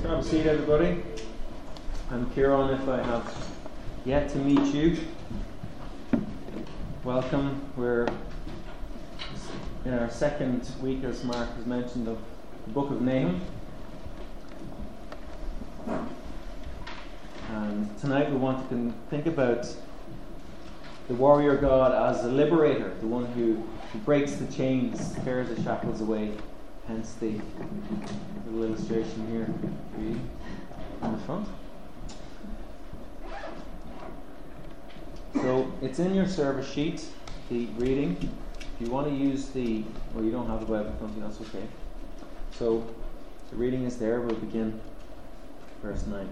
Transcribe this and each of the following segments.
Have a seat, everybody. I'm Kieran, if I have yet to meet you. Welcome. We're in our second week, as Mark has mentioned, of the book of Nahum. And tonight we want to think about the warrior God as a liberator, the one who breaks the chains, tears the shackles away. Hence the little illustration here for you on the front. So it's in your service sheet, the reading. If you want to use you don't have the Bible in front of you, that's okay. So the reading is there. We'll begin verse 9.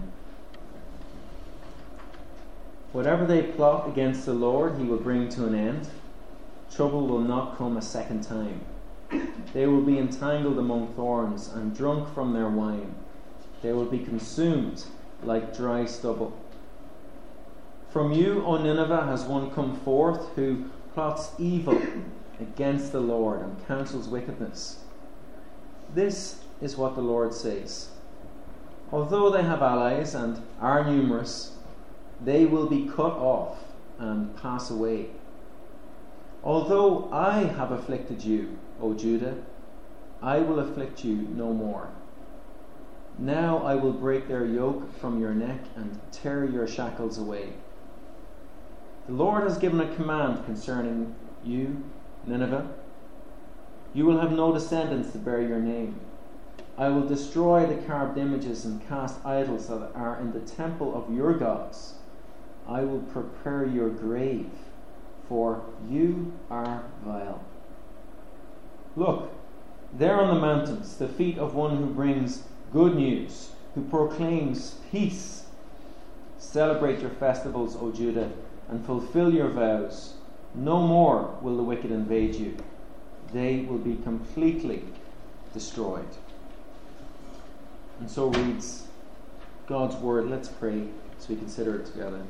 Whatever they plot against the Lord, he will bring to an end. Trouble will not come a second time. They will be entangled among thorns and drunk from their wine. They will be consumed like dry stubble. From you, O Nineveh, has one come forth who plots evil against the Lord and counsels wickedness. This is what the Lord says. Although they have allies and are numerous, they will be cut off and pass away. Although I have afflicted you, O Judah, I will afflict you no more. Now I will break their yoke from your neck and tear your shackles away. The Lord has given a command concerning you, Nineveh. You will have no descendants to bear your name. I will destroy the carved images and cast idols that are in the temple of your gods. I will prepare your grave, for you are vile. Look, there on the mountains, the feet of one who brings good news, who proclaims peace. Celebrate your festivals, O Judah, and fulfill your vows. No more will the wicked invade you. They will be completely destroyed. And so reads God's word. Let's pray as we consider it together.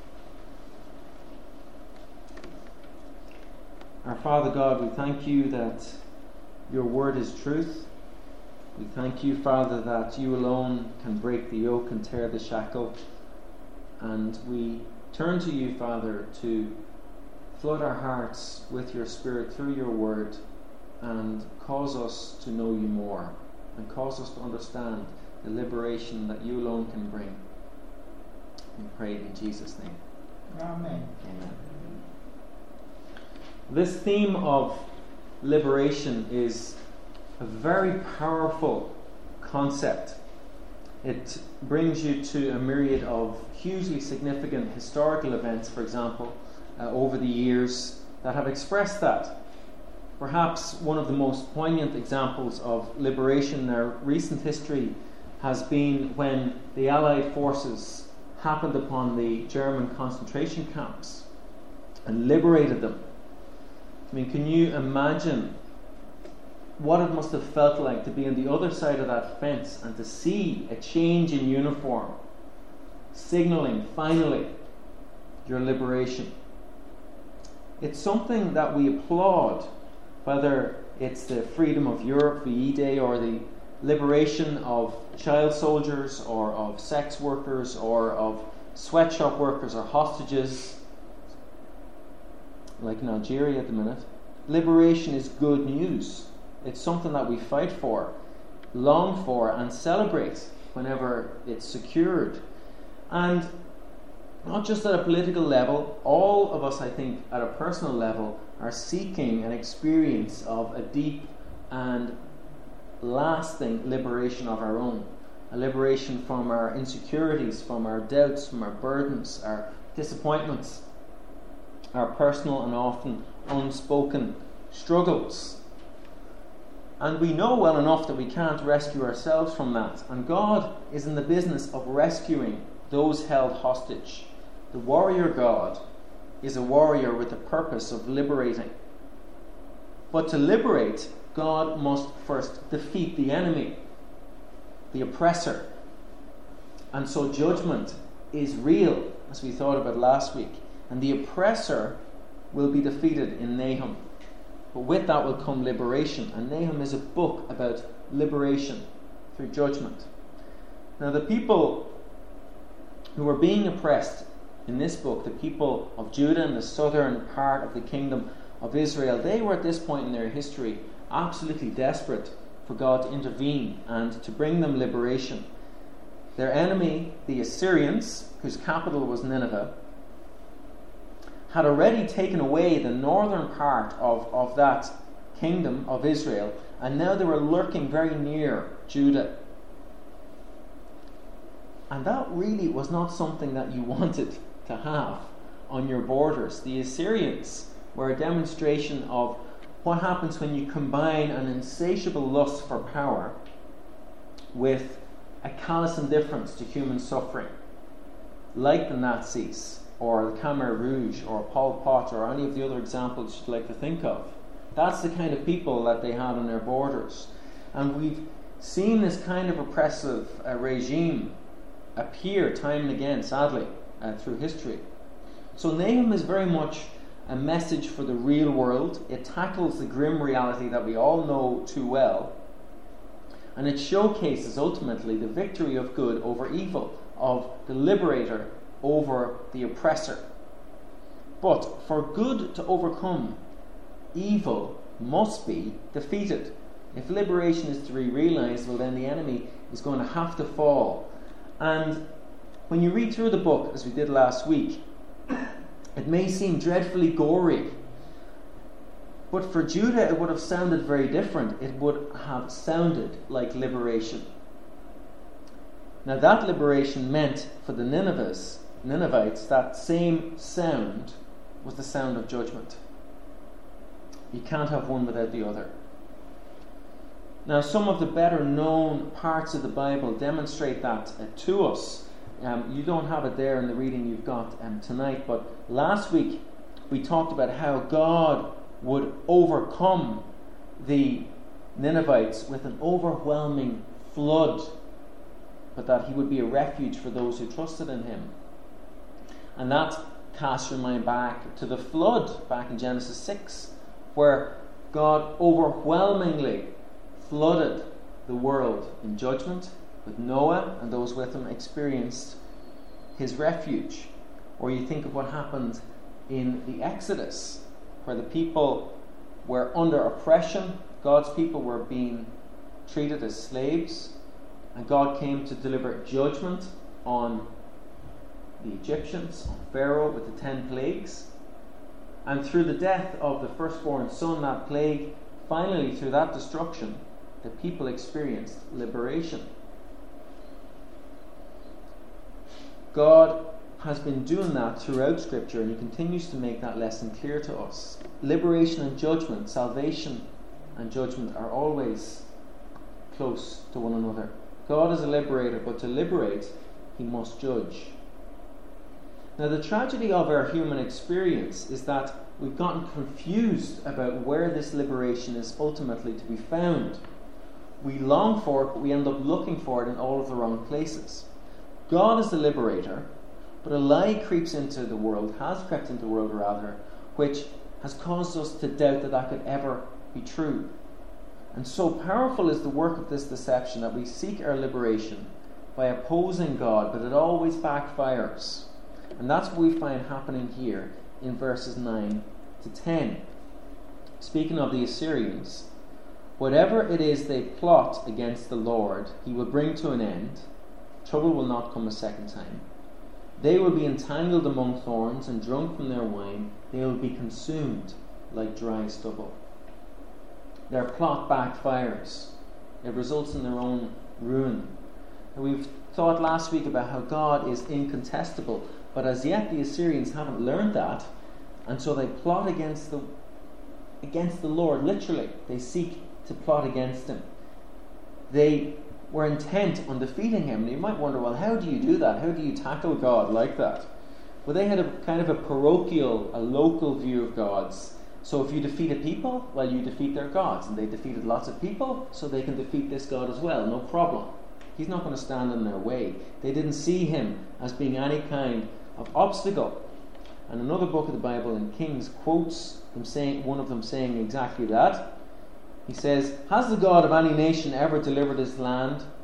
Our Father God, we thank you that your word is truth. We thank you, Father, that you alone can break the yoke and tear the shackle. And we turn to you, Father, to flood our hearts with your Spirit through your word and cause us to know you more and cause us to understand the liberation that you alone can bring. We pray in Jesus' name. Amen. Amen. This theme of liberation is a very powerful concept. It brings you to a myriad of hugely significant historical events, for example, over the years that have expressed that. Perhaps one of the most poignant examples of liberation in our recent history has been when the Allied forces happened upon the German concentration camps and liberated them. I mean, can you imagine what it must have felt like to be on the other side of that fence and to see a change in uniform, signaling finally your liberation? It's something that we applaud, whether it's the freedom of Europe, VE Day, or the liberation of child soldiers, or of sex workers, or of sweatshop workers, or hostages, like in Algeria at the minute. Liberation is good news. It's something that we fight for, long for, and celebrate whenever it's secured. And not just at a political level, all of us, I think, at a personal level, are seeking an experience of a deep and lasting liberation of our own. A liberation from our insecurities, from our doubts, from our burdens, our disappointments, our personal and often unspoken struggles. And we know well enough that we can't rescue ourselves from that. And God is in the business of rescuing those held hostage. The warrior God is a warrior with the purpose of liberating. But to liberate, God must first defeat the enemy, the oppressor. And so judgment is real, as we thought about last week. And the oppressor will be defeated in Nahum. But with that will come liberation. And Nahum is a book about liberation through judgment. Now, the people who were being oppressed in this book, the people of Judah and the southern part of the kingdom of Israel, they were at this point in their history absolutely desperate for God to intervene and to bring them liberation. Their enemy, the Assyrians, whose capital was Nineveh, had already taken away the northern part of that kingdom of Israel, and now they were lurking very near Judah. And that really was not something that you wanted to have on your borders. The Assyrians were a demonstration of what happens when you combine an insatiable lust for power with a callous indifference to human suffering, like the Nazis or the Khmer Rouge or Pol Pot or any of the other examples you'd like to think of. That's the kind of people that they had on their borders. And we've seen this kind of oppressive regime appear time and again, sadly, through history. So Nahum is very much a message for the real world. It tackles the grim reality that we all know too well. And it showcases ultimately the victory of good over evil, of the liberator over the oppressor. But for good to overcome, evil must be defeated. If liberation is to be realized, well, then the enemy is going to have to fall. And when you read through the book, as we did last week, it may seem dreadfully gory. But for Judah, it would have sounded very different. It would have sounded like liberation. Now, that liberation meant for the Ninevites, that same sound was the sound of judgment. You can't have one without the other. Now, some of the better known parts of the Bible demonstrate that to us. You don't have it there in the reading you've got tonight, but last week we talked about how God would overcome the Ninevites with an overwhelming flood, but that he would be a refuge for those who trusted in him. And that casts your mind back to the flood, back in Genesis 6, where God overwhelmingly flooded the world in judgment, with Noah and those with him experienced his refuge. Or you think of what happened in the Exodus, where the people were under oppression, God's people were being treated as slaves, and God came to deliver judgment on the Egyptians, on Pharaoh with the 10 plagues. And through the death of the firstborn son, that plague, finally through that destruction, the people experienced liberation. God has been doing that throughout Scripture, and he continues to make that lesson clear to us. Liberation and judgment, salvation and judgment are always close to one another. God is a liberator, but to liberate, he must judge. Now, the tragedy of our human experience is that we've gotten confused about where this liberation is ultimately to be found. We long for it, but we end up looking for it in all of the wrong places. God is the liberator, but a lie creeps into the world, has crept into the world rather, which has caused us to doubt that that could ever be true. And so powerful is the work of this deception that we seek our liberation by opposing God, but it always backfires. And that's what we find happening here in verses 9 to 10. Speaking of the Assyrians, whatever it is they plot against the Lord, he will bring to an end. Trouble will not come a second time. They will be entangled among thorns and drunk from their wine. They will be consumed like dry stubble. Their plot backfires. It results in their own ruin. And we've thought last week about how God is incontestable, but as yet the Assyrians haven't learned that, and so they plot against the Lord. Literally, they seek to plot against him. They were intent on defeating him. And you might wonder, well, how do you do that? How do you tackle God like that? Well, they had a kind of a parochial, a local view of gods. So if you defeat a people, well, you defeat their gods. And they defeated lots of people, so they can defeat this God as well. No problem. He's not going to stand in their way. They didn't see him as being any kind of obstacle. And another book of the Bible in Kings quotes one of them saying exactly that. He says, "Has the God of any nation ever delivered his land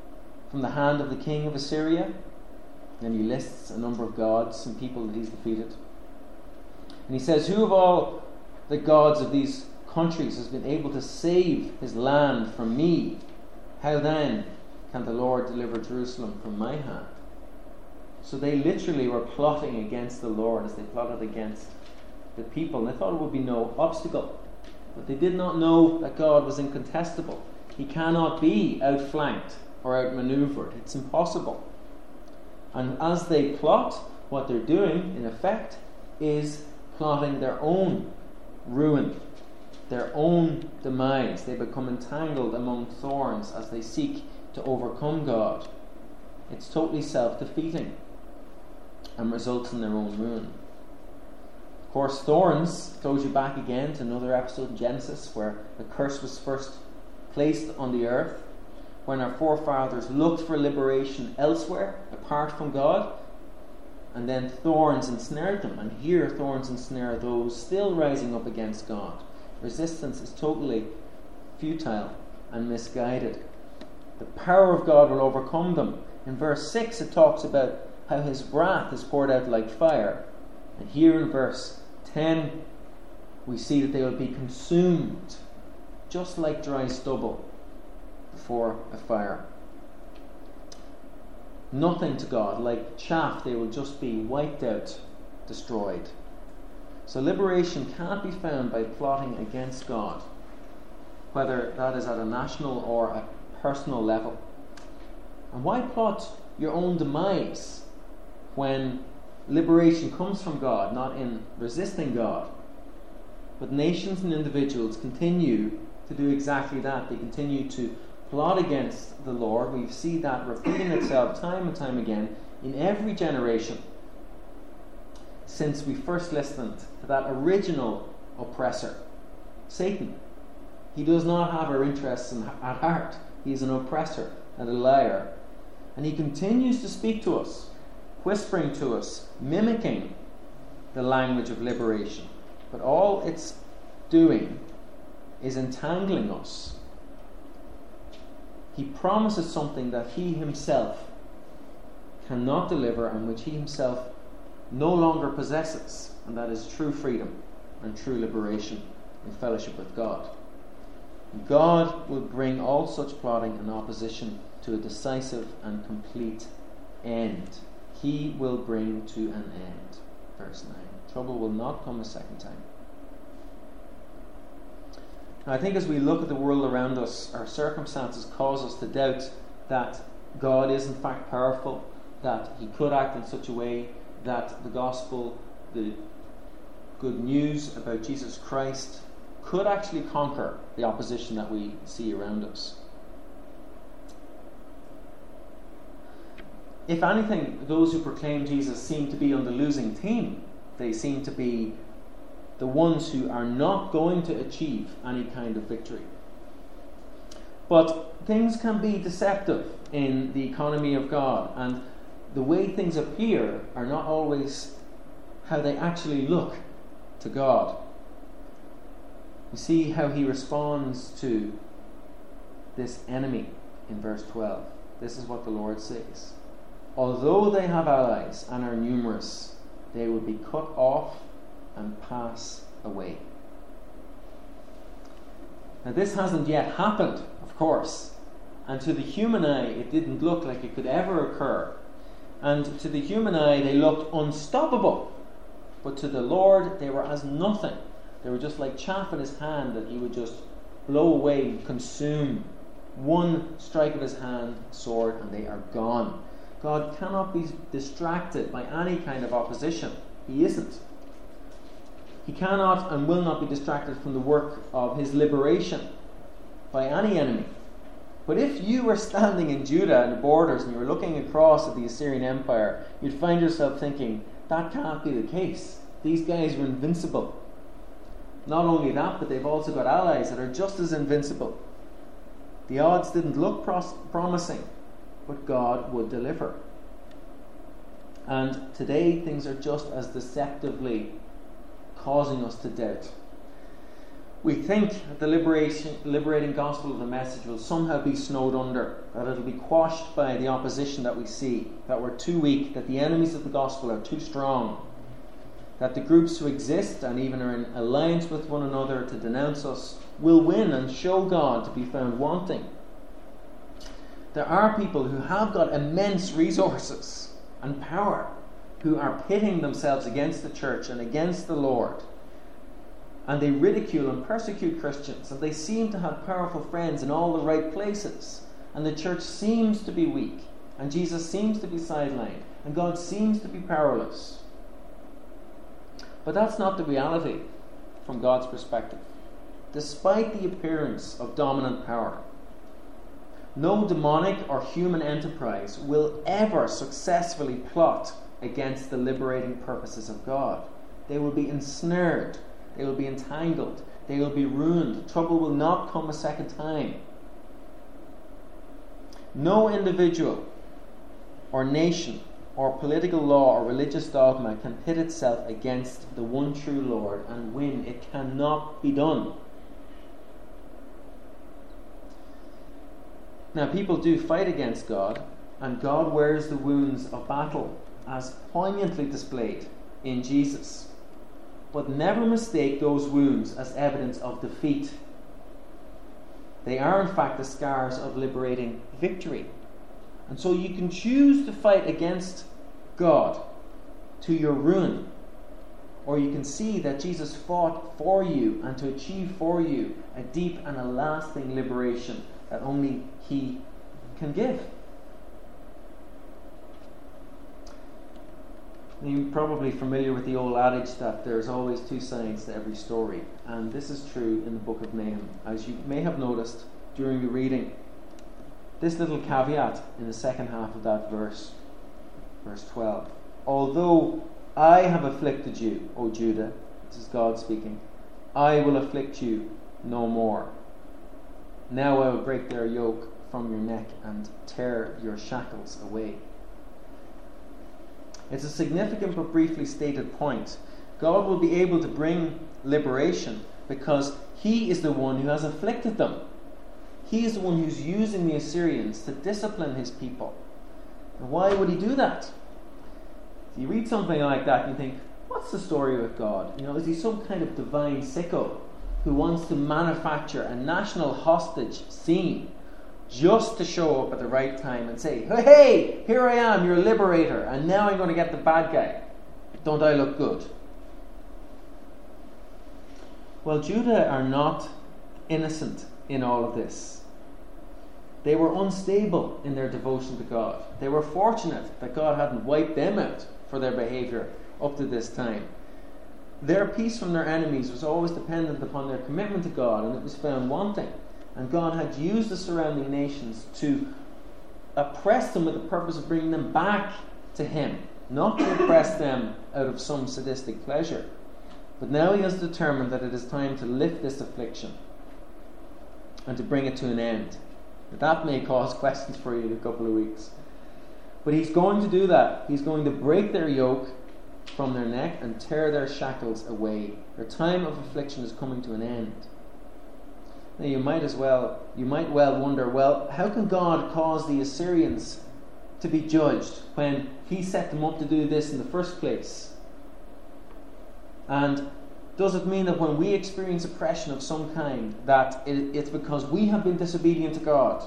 from the hand of the king of Assyria. And he lists a number of gods and people that he's defeated. And he says, who of all the gods of these countries has been able to save his land from me? How then can the Lord deliver Jerusalem from my hand? So they literally were plotting against the Lord as they plotted against the people. And they thought it would be no obstacle. But they did not know that God was incontestable. He cannot be outflanked or outmaneuvered. It's impossible. And as they plot, what they're doing, in effect, is plotting their own ruin, their own demise. They become entangled among thorns as they seek to overcome God. It's totally self-defeating and results in their own ruin. Of course, thorns throws you back again to another episode in Genesis where the curse was first placed on the earth, when our forefathers looked for liberation elsewhere apart from God, and then thorns ensnared them. And here thorns ensnare those still rising up against God. Resistance is totally futile and misguided. The power of God will overcome them. In verse 6 it talks about how his wrath is poured out like fire. And here in verse 10 we see that they will be consumed just like dry stubble before a fire. Nothing to God. Like chaff, they will just be wiped out, destroyed. So liberation can't be found by plotting against God, whether that is at a national or a personal level. And why plot your own demise when liberation comes from God, not in resisting God? But nations and individuals continue to do exactly that. They continue to plot against the Lord. We see that repeating itself time and time again in every generation since we first listened to that original oppressor, Satan. He does not have our interests at heart. He is an oppressor and a liar. And he continues to speak to us, whispering to us, mimicking the language of liberation. But all it's doing is entangling us. He promises something that he himself cannot deliver and which he himself no longer possesses, and that is true freedom and true liberation in fellowship with God. God will bring all such plotting and opposition to a decisive and complete end. He will bring to an end. Verse 9. Trouble will not come a second time. Now, I think as we look at the world around us, our circumstances cause us to doubt that God is in fact powerful, that he could act in such a way that the gospel, the good news about Jesus Christ, could actually conquer the opposition that we see around us. If anything, those who proclaim Jesus seem to be on the losing team. They seem to be the ones who are not going to achieve any kind of victory. But things can be deceptive in the economy of God, and the way things appear are not always how they actually look to God. You see how he responds to this enemy in verse 12. This is what the Lord says. Although they have allies and are numerous, they will be cut off and pass away. Now this hasn't yet happened, of course, and to the human eye it didn't look like it could ever occur, and to the human eye they looked unstoppable, but to the Lord they were as nothing. They were just like chaff in his hand that he would just blow away and consume. One strike of his hand, sword, and they are gone. God cannot be distracted by any kind of opposition. He isn't. He cannot and will not be distracted from the work of his liberation by any enemy. But if you were standing in Judah and the borders and you were looking across at the Assyrian Empire, you'd find yourself thinking, that can't be the case. These guys are invincible. Not only that, but they've also got allies that are just as invincible. The odds didn't look promising, but God would deliver. And today things are just as deceptively causing us to doubt. We think that the liberating gospel of the message will somehow be snowed under, that it'll be quashed by the opposition that we see, that we're too weak, that the enemies of the gospel are too strong, that the groups who exist and even are in alliance with one another to denounce us will win and show God to be found wanting. There are people who have got immense resources and power who are pitting themselves against the church and against the Lord. And they ridicule and persecute Christians, and they seem to have powerful friends in all the right places. And the church seems to be weak, and Jesus seems to be sidelined, and God seems to be powerless. But that's not the reality from God's perspective. Despite the appearance of dominant power, no demonic or human enterprise will ever successfully plot against the liberating purposes of God. They will be ensnared. They will be entangled. They will be ruined. Trouble will not come a second time. No individual or nation or political law or religious dogma can pit itself against the one true Lord and win. It cannot be done. Now, people do fight against God, and God wears the wounds of battle as poignantly displayed in Jesus. But never mistake those wounds as evidence of defeat. They are in fact the scars of liberating victory. And so you can choose to fight against God to your ruin, or you can see that Jesus fought for you and to achieve for you a deep and a lasting liberation that only He can give. You're probably familiar with the old adage that there's always two sides to every story, and this is true in the book of Nahum, as you may have noticed during the reading. This little caveat in the second half of that verse 12. Although I have afflicted you, O Judah, this is God speaking, I will afflict you no more. Now I will break their yoke from your neck and tear your shackles away. It's a significant but briefly stated point. God will be able to bring liberation because He is the one who has afflicted them. He is the one who's using the Assyrians to discipline His people. And why would He do that? You read something like that and you think, what's the story with God? Is He some kind of divine sicko who wants to manufacture a national hostage scene just to show up at the right time and say, hey, here I am, your liberator, and now I'm going to get the bad guy. Don't I look good? Well, Judah are not innocent in all of this. They were unstable in their devotion to God. They were fortunate that God hadn't wiped them out for their behavior up to this time. Their peace from their enemies was always dependent upon their commitment to God, and it was found wanting. And God had used the surrounding nations to oppress them with the purpose of bringing them back to Him, not to oppress them out of some sadistic pleasure. But now He has determined that it is time to lift this affliction and to bring it to an end. That may cause questions for you in a couple of weeks. But He's going to do that. He's going to break their yoke from their neck and tear their shackles away. Their time of affliction is coming to an end. Now you might well wonder, how can God cause the Assyrians to be judged when He set them up to do this in the first place? And does it mean that when we experience oppression of some kind, that it's because we have been disobedient to God?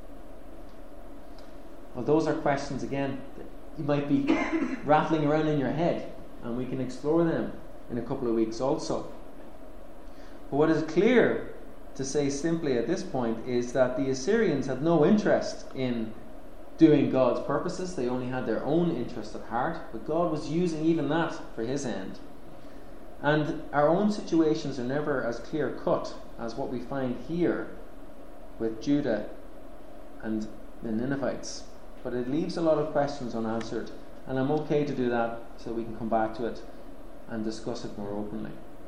Well, those are questions, again, that you might be rattling around in your head, and we can explore them in a couple of weeks also. But what is clear, to say simply at this point, is that the Assyrians had no interest in doing God's purposes. They only had their own interest at heart, but God was using even that for His end. And our own situations are never as clear-cut as what we find here with Judah and the Ninevites. But it leaves a lot of questions unanswered, and I'm okay to do that so we can come back to it and discuss it more openly.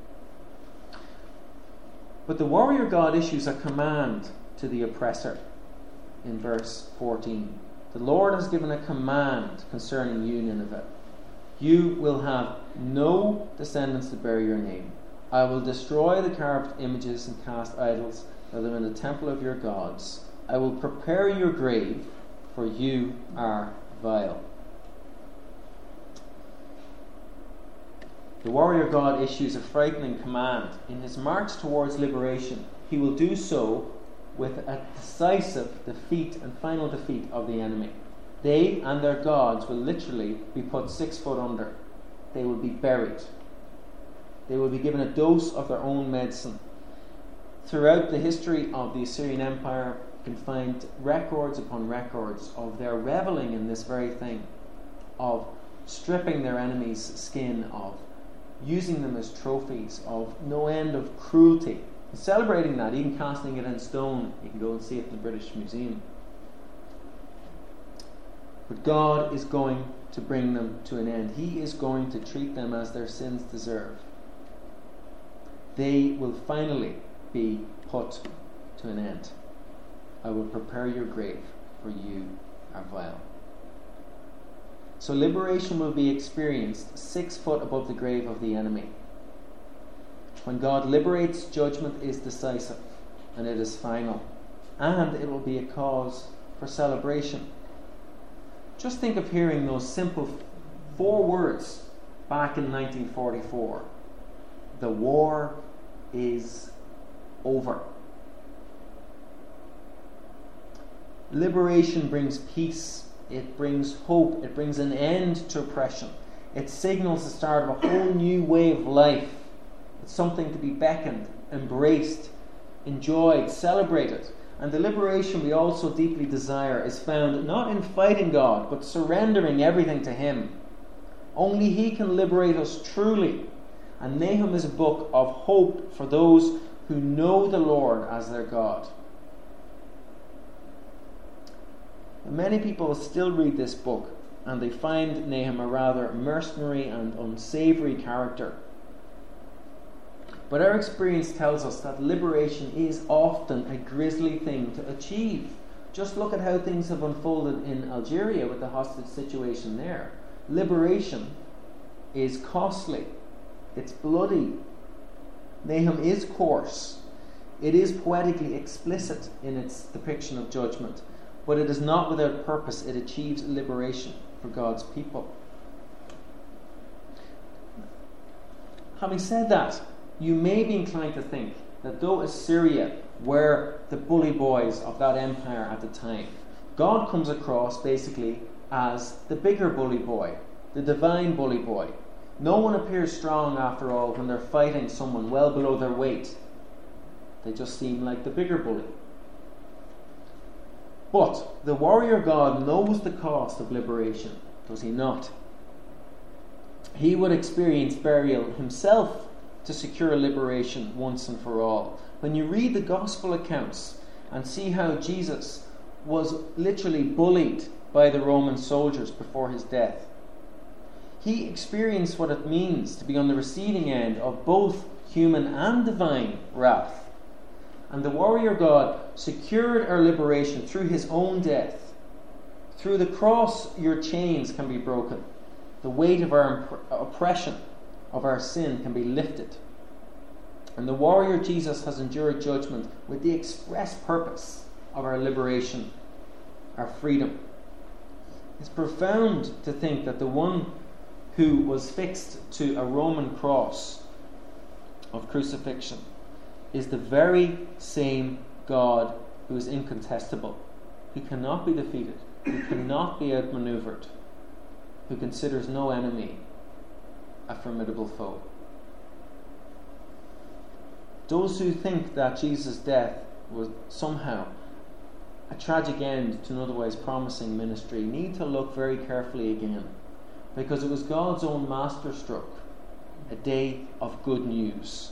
But the warrior God issues a command to the oppressor in verse 14. The Lord has given a command concerning you, Nineveh. You will have no descendants to bear your name. I will destroy the carved images and cast idols that are in the temple of your gods. I will prepare your grave, for you are vile. The warrior god issues a frightening command. In his march towards liberation, he will do so with a decisive defeat and final defeat of the enemy. They and their gods will literally be put 6 foot under. They will be buried. They will be given a dose of their own medicine. Throughout the history of the Assyrian Empire, you can find records upon records of their reveling in this very thing, of stripping their enemy's skin, of using them as trophies, of no end of cruelty, and celebrating that, even casting it in stone. You can go and see it in the British Museum. But God is going to bring them to an end. He is going to treat them as their sins deserve. They will finally be put to an end. I will prepare your grave, for you are vile. So liberation will be experienced 6 foot above the grave of the enemy. When God liberates, judgment is decisive and it is final. And it will be a cause for celebration. Just think of hearing those simple 4 words back in 1944. The war is over. Liberation brings peace. It brings hope. It brings an end to oppression. It signals the start of a whole new way of life. It's something to be beckoned, embraced, enjoyed, celebrated. And the liberation we also deeply desire is found not in fighting God, but surrendering everything to Him. Only He can liberate us truly. And Nahum is a book of hope for those who know the Lord as their God. Many people still read this book and they find Nahum a rather mercenary and unsavory character. But our experience tells us that liberation is often a grisly thing to achieve. Just look at how things have unfolded in Algeria with the hostage situation there. Liberation is costly. It's bloody. Nahum is coarse. It is poetically explicit in its depiction of judgment. But it is not without purpose. It achieves liberation for God's people. Having said that, you may be inclined to think that though Assyria were the bully boys of that empire at the time, God comes across basically as the bigger bully boy, the divine bully boy. No one appears strong after all when they're fighting someone well below their weight. They just seem like the bigger bully. But the warrior God knows the cost of liberation, does he not? He would experience burial himself to secure liberation once and for all. When you read the gospel accounts and see how Jesus was literally bullied by the Roman soldiers before his death, he experienced what it means to be on the receiving end of both human and divine wrath. And the warrior God secured our liberation through his own death. Through the cross, your chains can be broken. The weight of our oppression, of our sin, can be lifted. And the warrior Jesus has endured judgment with the express purpose of our liberation, our freedom. It's profound to think that the one who was fixed to a Roman cross of crucifixion is the very same God who is incontestable, who cannot be defeated, who cannot be outmaneuvered, who considers no enemy a formidable foe. Those who think that Jesus' death was somehow a tragic end to an otherwise promising ministry need to look very carefully again, because it was God's own masterstroke, a day of good news.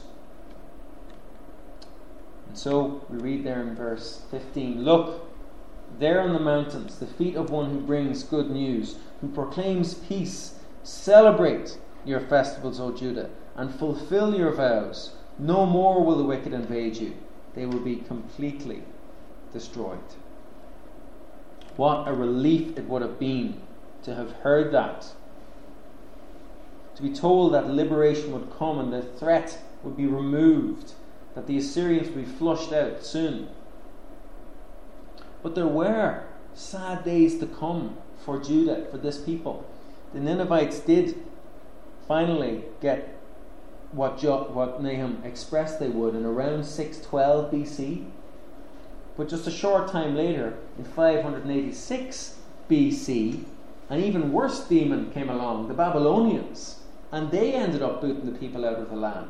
And so we read there in verse 15, "Look, there on the mountains, the feet of one who brings good news, who proclaims peace. Celebrate your festivals, O Judah, and fulfill your vows. No more will the wicked invade you. They will be completely destroyed." What a relief it would have been to have heard that. To be told that liberation would come and the threat would be removed, that the Assyrians would be flushed out soon. But there were sad days to come for Judah, for this people. The Ninevites did finally get what Nahum expressed they would in around 612 BC. But just a short time later, in 586 BC, an even worse demon came along, the Babylonians, and they ended up booting the people out of the land.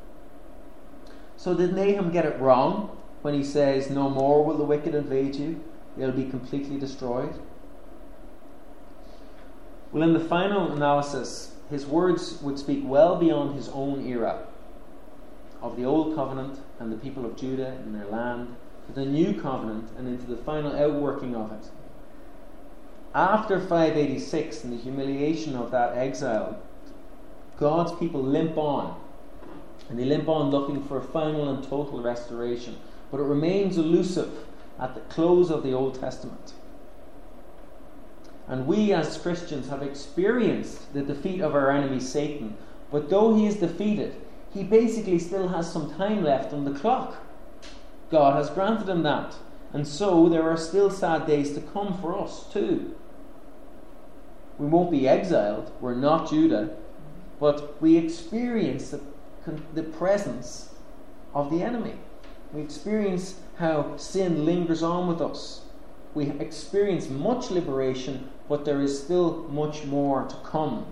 So did Nahum get it wrong when he says, "No more will the wicked invade you, they'll be completely destroyed"? Well, in the final analysis, his words would speak well beyond his own era of the Old Covenant and the people of Judah and their land, to the New Covenant and into the final outworking of it. After 586 and the humiliation of that exile, God's people limp on. And they limp on looking for a final and total restoration. But it remains elusive at the close of the Old Testament. And we as Christians have experienced the defeat of our enemy Satan. But though he is defeated, he basically still has some time left on the clock. God has granted him that. And so there are still sad days to come for us too. We won't be exiled. We're not Judah. But we experience the presence of the enemy. We experience how sin lingers on with us. We experience much liberation, but there is still much more to come.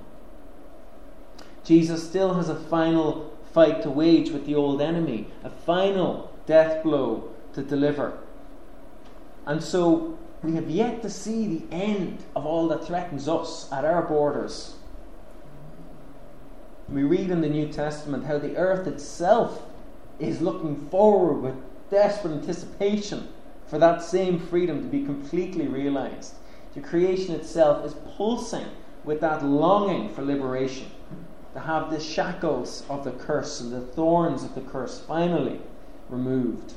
Jesus still has a final fight to wage with the old enemy, a final death blow to deliver. And so we have yet to see the end of all that threatens us at our borders. We read in the New Testament how the earth itself is looking forward with desperate anticipation for that same freedom to be completely realized. The creation itself is pulsing with that longing for liberation, to have the shackles of the curse and the thorns of the curse finally removed.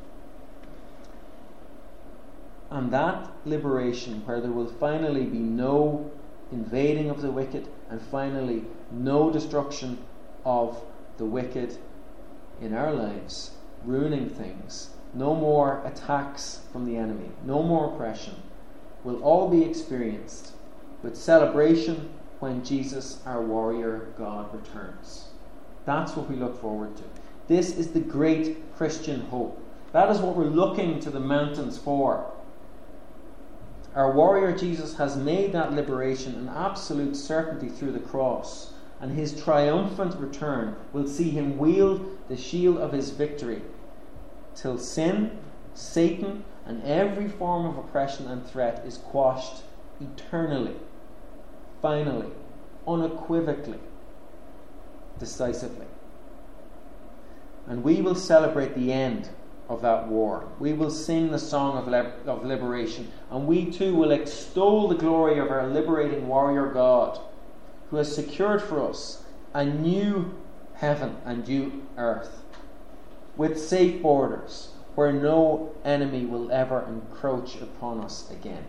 And that liberation, where there will finally be no invading of the wicked, and finally no destruction of the wicked in our lives, ruining things, no more attacks from the enemy, no more oppression, will all be experienced with celebration when Jesus, our warrior God, returns. That's what we look forward to. This is the great Christian hope. That is what we're looking to the mountains for. Our warrior Jesus has made that liberation an absolute certainty through the cross, and his triumphant return will see him wield the shield of his victory till sin, Satan, and every form of oppression and threat is quashed eternally, finally, unequivocally, decisively. And we will celebrate the end of that war. We will sing the song of liberation, and we too will extol the glory of our liberating warrior God, who has secured for us a new heaven and new earth, with safe borders, where no enemy will ever encroach upon us again.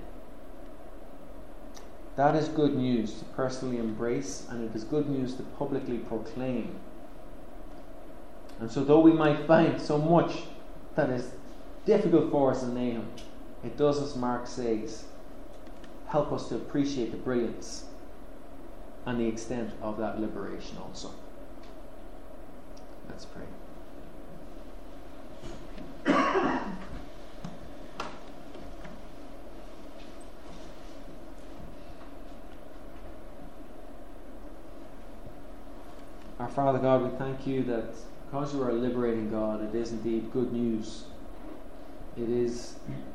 That is good news to personally embrace, and it is good news to publicly proclaim. And so though we might find so much that is difficult for us in Nahum, it does, as Mark says, help us to appreciate the brilliance and the extent of that liberation also. Let's pray. Our Father God, we thank you that because you are a liberating God, it is indeed good news. It is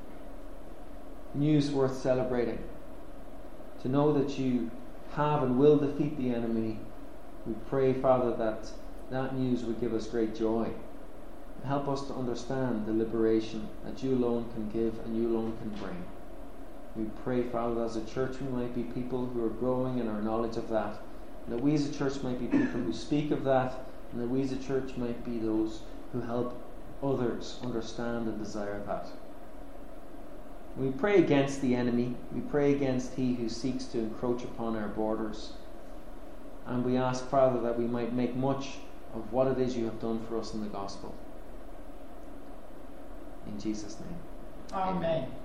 news worth celebrating. To know that you have and will defeat the enemy, we pray, Father, that that news would give us great joy. Help us to understand the liberation that you alone can give and you alone can bring. We pray, Father, that as a church we might be people who are growing in our knowledge of that, and that we as a church might be people who speak of that, and that we as a church might be those who help others understand and desire that. We pray against the enemy. We pray against he who seeks to encroach upon our borders. And we ask, Father, that we might make much of what it is you have done for us in the gospel. In Jesus' name. Amen.